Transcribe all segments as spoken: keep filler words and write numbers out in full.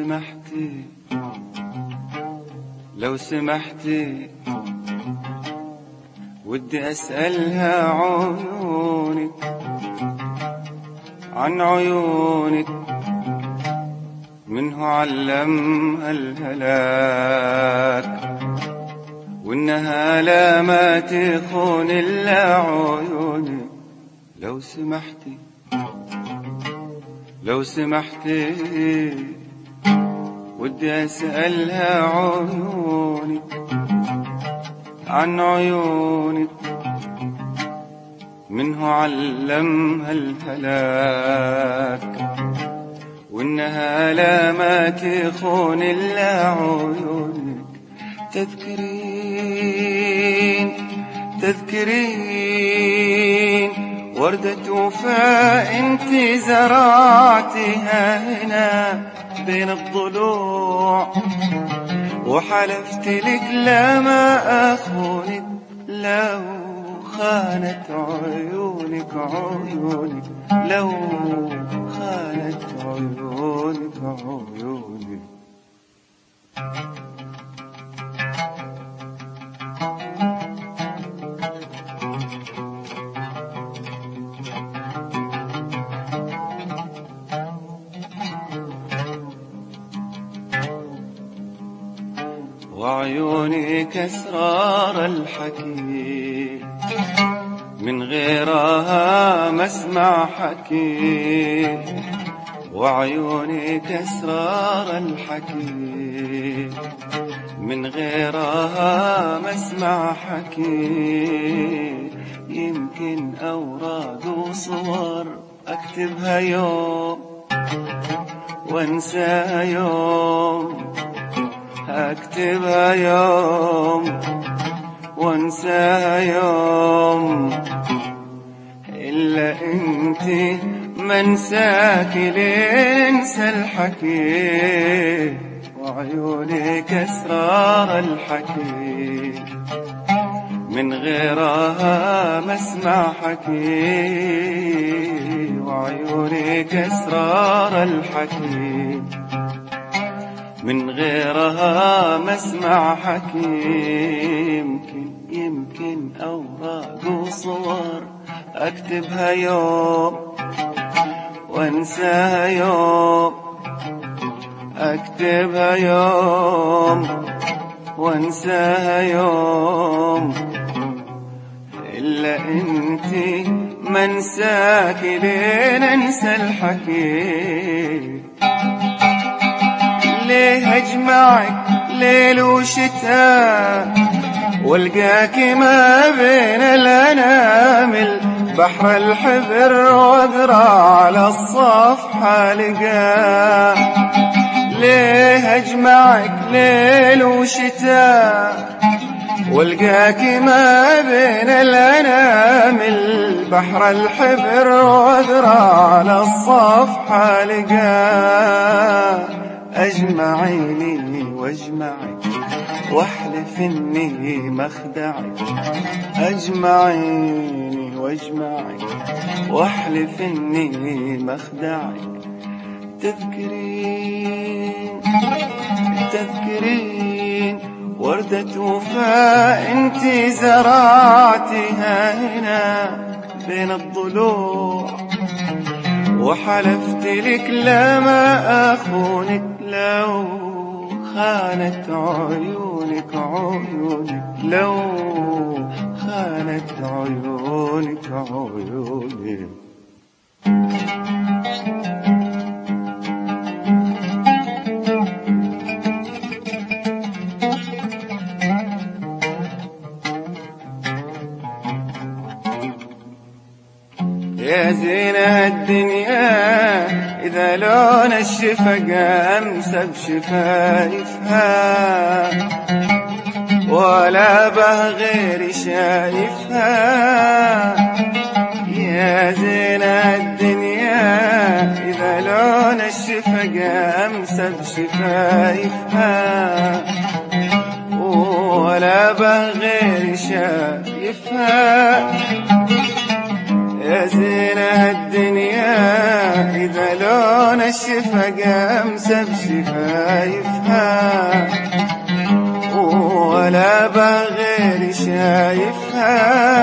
سمحتي لو سمحتي ودي أسألها عيونك عن عيونك، منه علمها الهلاك، وإنها لا ما تخون إلا عيونك. لو سمحتي لو سمحتي ودي أسألها عيونك عن عيونك، منه علمها الهلاك، وإنها لا ما تخون إلا عيونك. تذكرين تذكرين وردة وفاء انت زرعتها هنا بين الضلوع، وحلفت لك لا ما أخونك لو خانت عيونك عيونك، لو خانت عيونك عيونك. وعيونك أسرار الحكي من غيرها ما اسمع حكي، وعيونك أسرار الحكي من غيرها ما اسمع حكي. يمكن أوراق وصور أكتبها يوم وانساها يوم، أكتبها يوم وانساها يوم، إلا انتي منساك لين انسى الحكي. وعيونك أسرار الحكي من غيرها ما اسمع حكي، وعيونك أسرار الحكي من غيرها ما اسمع حكي. يمكن يمكن أوراق وصور أكتبها يوم وانساها يوم، أكتبها يوم وانساها يوم، إلا انتي منساك لين انسى الحكي. ليه أجمعك ليل وشتاء والقاك ما بين الأنامل، بحر الحبر واقرا على الصفحة لقاه. ليه أجمعك ليل وشتاء والقاك ما بين الأنامل، بحر الحبر واقرا على الصفحة لقاه. أجمعيني واجمعك واحلف اني مخدعك، أجمعيني واجمعك واحلف اني مخدعك. تذكرين تذكرين وردة وفاء انت زرعتها هنا بين الضلوع، وحلفت لك لا ما أخونك لو خانت عيونك عيونك، لو خانت عيونك عيونك. يا زينة الدنيا إذا لون الشفق أمسى بشفايفها، ولا به غير شايفها. يا زينة الدنيا إذا لون الشفق أمسى بشفايفها، ولا به غير شايفها. يا زينة الدنيا إذا لون الشفقة أمسى بشفايفها ولا بغير شايفها.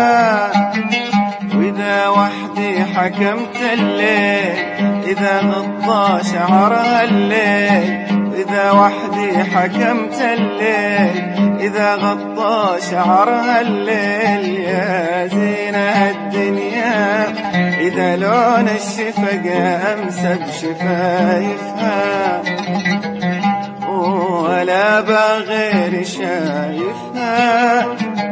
وإذا وحدي حكمت الليل إذا غطى شعرها الليل. إذا وحدي حكمت الليل إذا غطى شعرها الليل. يا زينة الدنيا إذا لون الشفقة أمسى بشفايفها ولا بغير شايفها.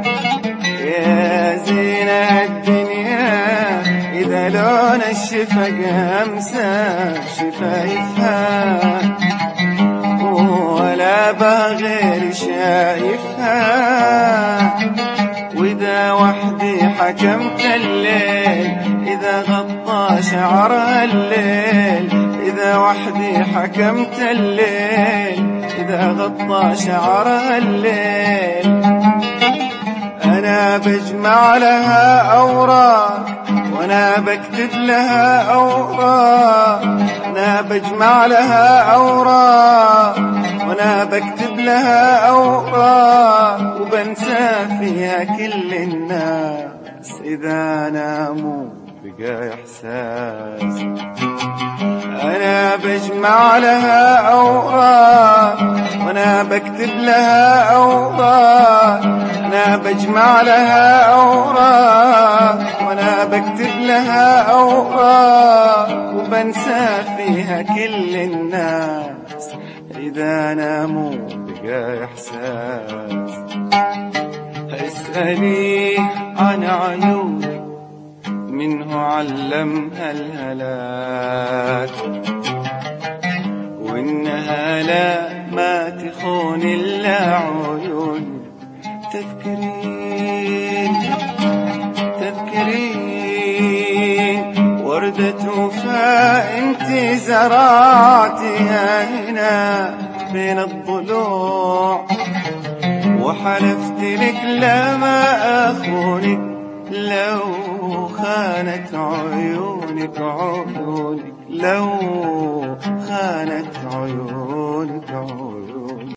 يا زينة الدنيا إذا لون الشفقة أمسى بشفايفها ولا بغير شايفها. وإذا وحدي حكمت الليل إذا غطى شعرها الليل. إذا وحدي حكمت الليل إذا غطى شعرها الليل. أنا بجمع لها أوراق وأنا بكتب لها أوراق. أنا بجمع لها أوراق وأنا بكتب لها أوراق وبنسى فيها كل الناس إذا ناموا بقى إحساس. أنا بجمع لها أوراق وأنا بكتب لها أوراق. أنا بجمع لها أوراق وأنا بكتب لها أوراق وبنسى فيها كل الناس إذا ناموا بقى إحساس. اسألي عن عيونك منه علمها الهلاك وإنها لا ما تخون إلا عيون. تذكرين تذكرين وردة وفاء انت زرعتها هنا بين الضلوع وحلفت لك لا ما أخونك لو خانت عيونك عيونك. لو خانت عيونك عيونك.